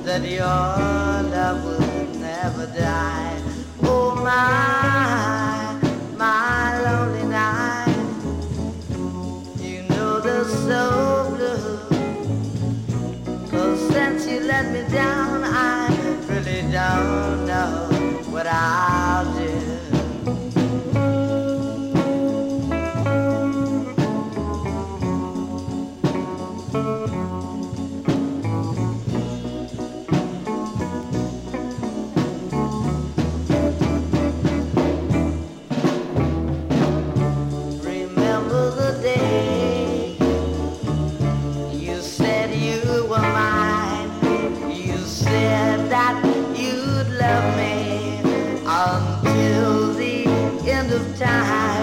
that your love would never die. Oh my lonely night. You know they're so blue. 'Cause since you let me down, I really don't know what I'll do. Time